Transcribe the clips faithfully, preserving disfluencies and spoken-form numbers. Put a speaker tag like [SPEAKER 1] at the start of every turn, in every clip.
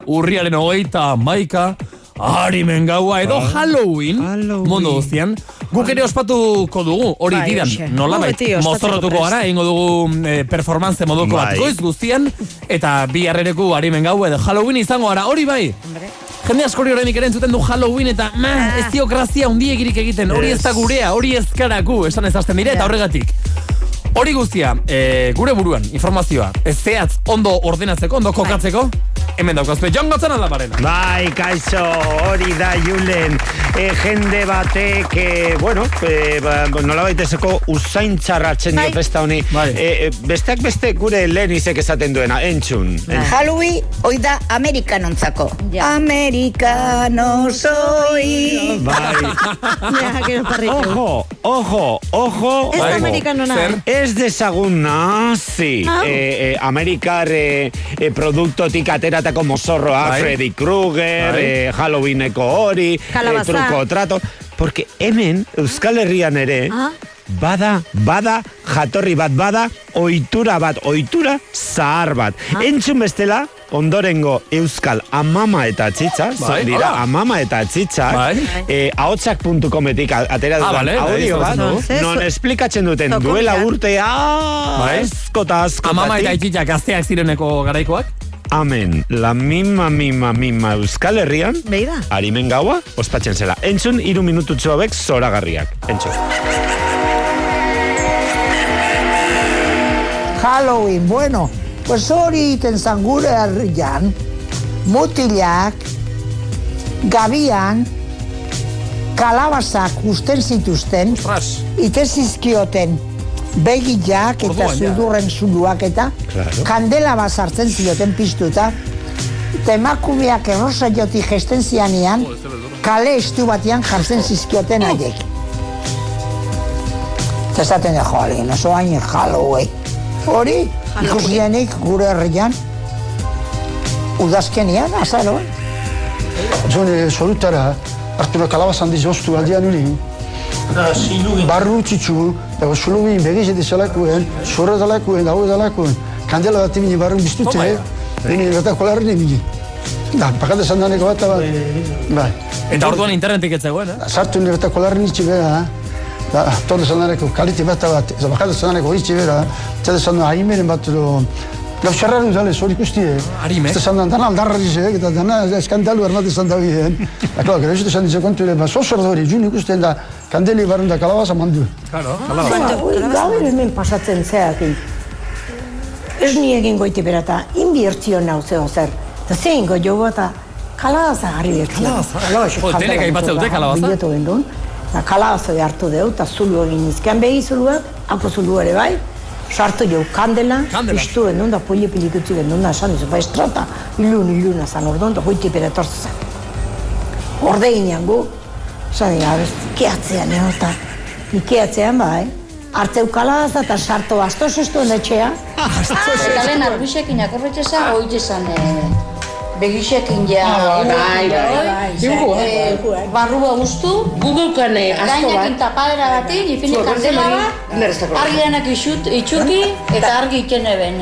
[SPEAKER 1] urriaren hogeita hamaika, Arimen gaua edo Halloween, Halloween. Mondo guztian. Guk ere ospatuko dugu, hori bai, didan, nola bait, mozorrotuko gara, ingo dugu eh, performance moduko bai. Bat goiz guztian, eta bi harrereku Arimen gaua edo Halloween izango gara, hori bai. Hombre. Jende askori horrenik ere entzuten du Halloween eta ma, ez diokrazia hundiegirik egiten, hori ez da gurea, hori ez karaku, esan ez azten dire, eta horregatik. Hori guztia, e, gure buruan, informazioa, ez zehatz ondo ordenatzeko, ondo kokatzeko, hemen daukazpe, Jon Gotzan aldabarena.
[SPEAKER 2] Bai, kaixo, hori da Julen, e, jende batek, e, bueno, e, ba, nola baitezeko usain txarratzen dio festa honi, e, e, besteak beste gure lehen izek esaten duena, entzun.
[SPEAKER 3] entzun. Halloween, hoi da Amerikanontzako. Ja. Amerikano soy.
[SPEAKER 2] Bai. Ojo, ojo, ojo.
[SPEAKER 4] Ez da amerikanona.
[SPEAKER 2] Ez dezagun nazi ah. e, e, Amerikar e, e, produktotik ateratako mozorroa, bai. Freddy Krueger, bai. e, Halloweeneko hori, e, truko trato. Porque hemen, Euskal Herrian ere, ah. bada, bada, jatorri bat bada, ohitura bat, ohitura zahar bat. Ah. Entzun bestela, ondorengo Euskal amama eta txitsa, bai, dira hola. Amama eta txitsa, bai. eh, ahotsak puntu cometik atera dut ah, vale, audio bat, no? Non esplikatzen duten duela urtea, bai. Asko eta asko.
[SPEAKER 1] Amama eta txitsa gazteak zireneko garaikoak?
[SPEAKER 2] Amen, la mima, mima, mima Euskal Herrian,
[SPEAKER 4] Beida.
[SPEAKER 2] Arimen gaua, ospatzen zela. Entzun, iru minututxo hobek zoragarriak. Entzun.
[SPEAKER 5] Halloween, bueno, pues hori iten zan gure herrian, mutilak, gabian, kalabazak usten zituzten, ite zizkioten begiak eta sudurren zuluak eta claro. Kandela bat sartzen zioten piztuta, eta emakumeak errosa joti gesten zianean, kale estu batian jartzen zizkioten haiek. Eta esaten da, joale, noso hain Halloween. Hori, ikusianik gure herrian, udazkenian, azaroan.
[SPEAKER 6] Zone, solutara, hartu kalabazan dizoztu aldean uni. Barru txitsu, dago zulugin begizete zalakuen, zorra dalakuen, dago dalakuen, kandela bat emini barrun biztute, emini bat kolarren emini. Da, pakate zandaneko bat, bai.
[SPEAKER 1] Eta orduan internetik etzegoen, eh?
[SPEAKER 6] Sartu nire bat kolarren itxi beha, da, torre zandaneko kalite bat bat, ez bakate zandaneko itxi beha, txade zandan ahimeren bat edo, gau xarraren uzale, zor ikusti, eh?
[SPEAKER 1] Arime?
[SPEAKER 6] Ez zandan, dana aldarrarizek, eta dana eskandalu ermate zandan. Da, klar, gero ez zandize kontu ere, ba, zozor dori, jun ikusten da, kandeli barren da kalabaza mandu.
[SPEAKER 1] Claro, kalabaza.
[SPEAKER 7] Gaur hemen pasatzen zeakin. Ez niegin goiti berata, inbiertzio nau zeo zer. Eta zein go jo bata, kalabaza harri bertzio.
[SPEAKER 1] Kalabaza? Jo, denek aipatzen dute kalabaza?
[SPEAKER 7] Biletu gendun. Kalabaza behartu deu, eta zulu egin izkean behi zuluak, hapo zulu ere bai. Sartu jo kandela, piztu gendun, da poli pilikutzi gendun, da esan duzu, ba estrata, ilun, iluna zan orduan, da goiti beratortzen zen. Ordeginean gu, zan dira, keatzean egon, ikeatzean bai, hartzeu kalabaza eta sartu astoz estuen etxea.
[SPEAKER 8] Eta lehen arbuixekin akorretxeza, oitezan begisekin ja,
[SPEAKER 7] bai, bai,
[SPEAKER 8] barrua guztu,
[SPEAKER 7] gugulkane asko bat,
[SPEAKER 8] gainakin tapadera batin, ifini kandela bat, argianak itxuki, eta argi itxen eben.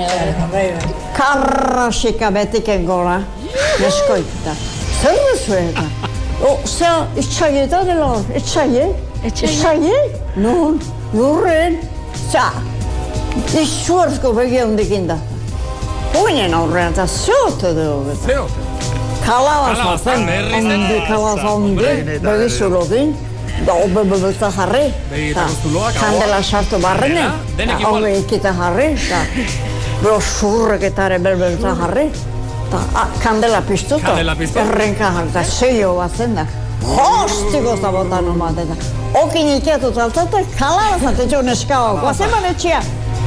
[SPEAKER 4] Karrasika betiken gora, neskoita. Zer duzueta? O, zea, itxaieta dela, itxaie? Itxaie? Nun, lurren, za, izuarzko begi hondikin da. Uinen aurrean eta zeote dugu.
[SPEAKER 1] Zeote?
[SPEAKER 4] Kalabaza zen, ondi kalabaza ondi, begizulokin, da obe bebelta jarri. Kandela sartu barrenen, da obe ikita jarri, da brosurreketare bebelta jarri. Kandela piztuto, errenka jarri, da zelio bat zen da. Hostiko zabotan omaten da. Okin ikiatu zaltzate, kalabaza tetxo neskago, guazeman etxea.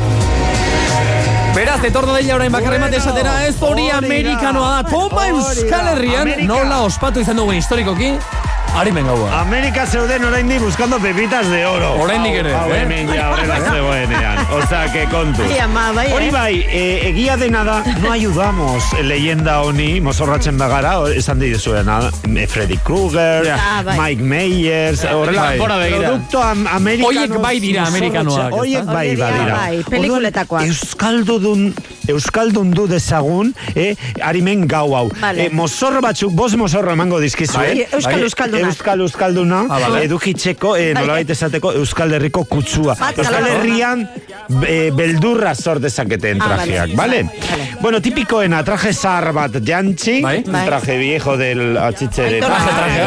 [SPEAKER 1] Beraz, etorda daila orain bakarra emate esatera, ez hori amerikanoa da. Toma Euskal Herrian, nola ospatu izan dugu historikoki, Arimen gaua.
[SPEAKER 2] Amerika zeuden oraindi buscando pepitas de oro.
[SPEAKER 1] Oraindik ere,
[SPEAKER 2] eh? Hemen ja horrela zegoenean. Osea, que kontu. Hori bai, egia dena da, no ayudamos leyenda honi, mozorratzen bagara, esan dizuena, Freddy Krueger, Mike Myers, horrela, produkto amerikano.
[SPEAKER 1] Oiek bai dira amerikanoak.
[SPEAKER 2] Oiek bai badira.
[SPEAKER 7] Pelikuletakoak.
[SPEAKER 2] Euskaldun, Euskaldun du dezagun, eh, Arimen gau hau.
[SPEAKER 7] Vale.
[SPEAKER 2] Eh, mozorro batzuk, bost mozorro emango dizkizu, eh?
[SPEAKER 7] Euskal Euskalduna.
[SPEAKER 2] Euskal Euskalduna, ah, vale. Edukitzeko, eh, nolabait esateko, Euskal Herriko kutsua. Euskal Herrian eh, beldurra sort dezaketen trajeak, ah, vale? Vale. Bueno, tipikoena, traje zahar bat jantzi, bai? Traje viejo del atxitxe de traje, traje,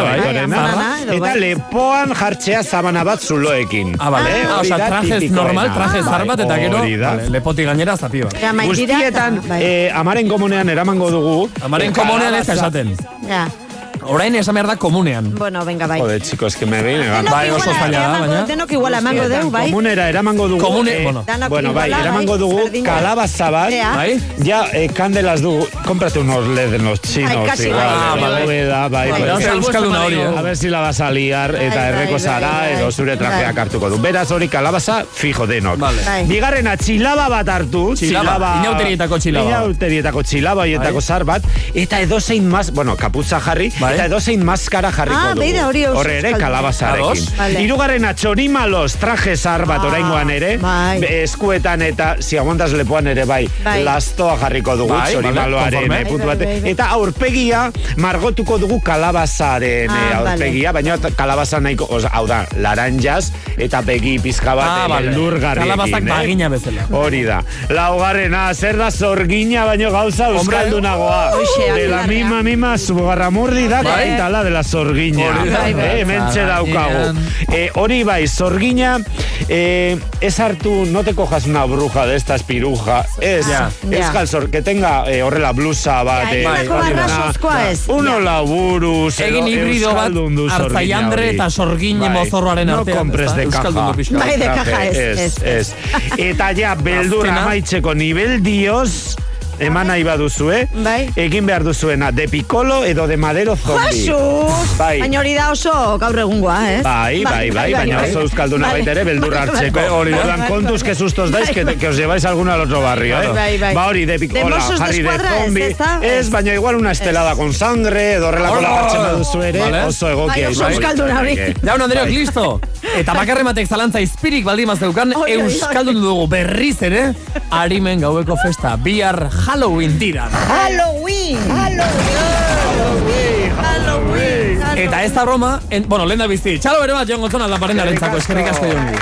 [SPEAKER 2] bai? Eta lepoan jartzea zabana bat zuloekin.
[SPEAKER 1] Ah, vale. Ah, o sea, traje normal, traje zahar bat, eta gero, vale, lepoti gainera zatiba.
[SPEAKER 2] Guztietan, eh, amaren komunean eramango dugu.
[SPEAKER 1] Amaren komunean ez esaten.
[SPEAKER 7] Ja.
[SPEAKER 1] Orain esan behar da komunean.
[SPEAKER 7] Bueno, venga, bai.
[SPEAKER 2] Joder, chicos, que me viene.
[SPEAKER 1] Bai, oso zaila da, baina.
[SPEAKER 7] Denok igual emango dugu, bai.
[SPEAKER 2] Komunera eramango dugu.
[SPEAKER 1] Komune, bueno.
[SPEAKER 2] Bueno, bai, eramango dugu kalabaza bat.
[SPEAKER 1] Bai.
[SPEAKER 2] Ja, kandelas dugu. Cómprate unos L E D en los chinos.
[SPEAKER 7] Ay, casi,
[SPEAKER 2] bai. Bai, bai.
[SPEAKER 1] Euskalduna hori, eh.
[SPEAKER 2] A ver si la vas a liar, eta erreko zara, edo zure trajeak hartuko du. Beraz hori kalabaza, fijo denok. Bigarrena, txilaba bat hartu.
[SPEAKER 1] Txilaba. Inauterietako txilaba.
[SPEAKER 2] Inauterietako txilaba, ietako zar bat. Eta edozein mas, bueno, kaputza jarri, eta edozein maskara jarriko
[SPEAKER 7] ah,
[SPEAKER 2] dugu.
[SPEAKER 7] Hori
[SPEAKER 2] horre ere kalabazarekin. Vale. Hirugarrena txorimalos traje zar bat ah, oraingoan ere, bai. Eskuetan eta si aguantas lepoan ere bai, bai. Lastoa jarriko dugu bai, txorimaloaren vale, puntu bate. Bai, bai, bai. Eta aurpegia margotuko dugu kalabazaren ah, aurpegia, vale. Baina kalabaza nahiko, oza, hau da, laranjas eta begi pizka bat ah, vale. Lurgarriekin.
[SPEAKER 1] Kalabazak eh? Bagina bezala.
[SPEAKER 2] Hori da. Laugarrena, zer da zorgina baino gauza euskaldunagoa. De la mima mima zugarramurdi da, eta la de la zorgina. Eh, mentxe daukagu. Eh, hori bai, zorgina, eh, ez hartu, no te cojas una bruja de esta espiruja, es, ja. Euskal zor, que tenga eh, horrela blusa bat, eh, uno laburuz,
[SPEAKER 1] egin hibrido bat, Arzaiandre eta zorgin mozorroaren artean.
[SPEAKER 2] No compres de caja.
[SPEAKER 7] Bai, de caja,
[SPEAKER 2] ez, ez. Eta ja, beldurra amaitzeko nivel dios, eman nahi baduzu, eh?
[SPEAKER 7] Bai.
[SPEAKER 2] Egin behar duzuena, de piccolo edo de madero zombi.
[SPEAKER 7] Jesus! Bai. Baina hori da oso gaur egungoa, eh?
[SPEAKER 2] Bai, bai, bai, baina oso euskalduna baita ere, beldurra hartzeko. Ordan kontuz que sustos dais, que, que os lleváis a alguno al otro barrio, eh?
[SPEAKER 7] Bai, bai.
[SPEAKER 2] Ba hori, de piccolo, jarri de zombi. Ez, baina igual una estelada con sangre, edo horrela kola hartzen baduzu ere, oso egokia.
[SPEAKER 7] Oso euskalduna hori.
[SPEAKER 1] Jaun Andreok, listo! Eta bakarrematek zalantza izpirik baldimaz deukan, euskaldun dugu berriz ere, Arimen gaueko festa, bihar Halloween dira.
[SPEAKER 3] Halloween! Halloween!
[SPEAKER 1] Halloween! Eta ez da broma, en, bueno, lehen da bizti, txalo bere bat joan gotzona lamparen arentzako, eskerrik asko jongi.